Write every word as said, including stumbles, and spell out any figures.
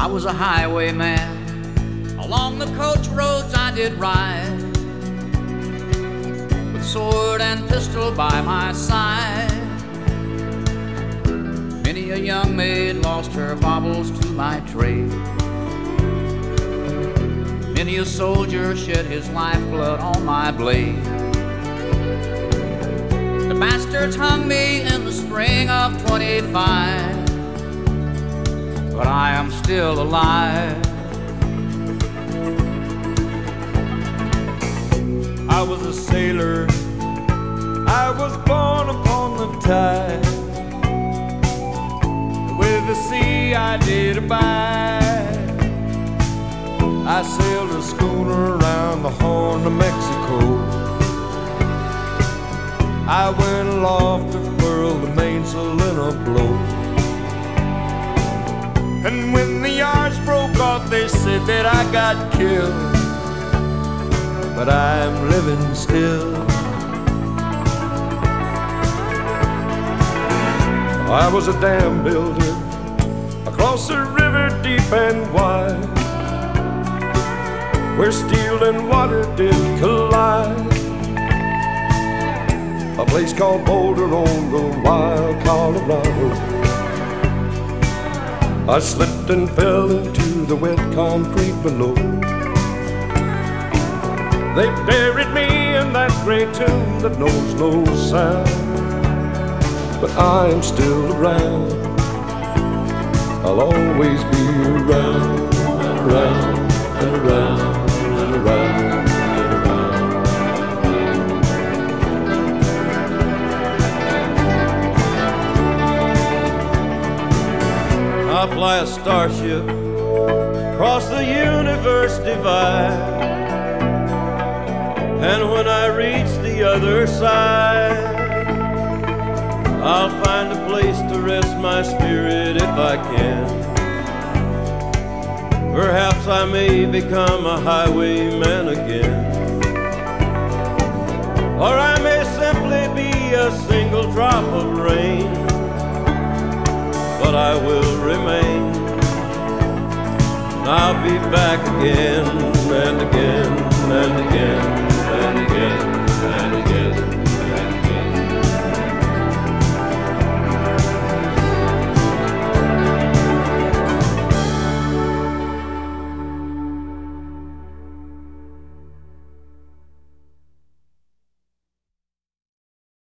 was a highwayman. Along the coach roads I did ride, with sword and pistol by my side. Many a young maid lost her baubles to my trade. Many a soldier shed his lifeblood on my blade. The bastards hung me in the spring of twenty-five, but I am still alive. I was a sailor, I was born upon the tide. With the sea I did abide. I sailed a schooner around the Horn of Mexico. I went aloft to furl the mainsail in a blow. And when the yards broke off, they said that I got killed. But I'm living still. I was a dam builder across a river deep and wide, where steel and water did collide. A place called Boulder on the wild Colorado. I slipped and fell into the wet concrete below. They buried me in that great tomb that knows no sound. But I am still around. I'll always be around, and around, and around, and around, and around. I fly a starship across the universe divide. And when I reach the other side, I'll find a place to rest my spirit if I can. Perhaps I may become a highwayman again. Or I may simply be a single drop of rain. But I will remain. And I'll be back again and again and again.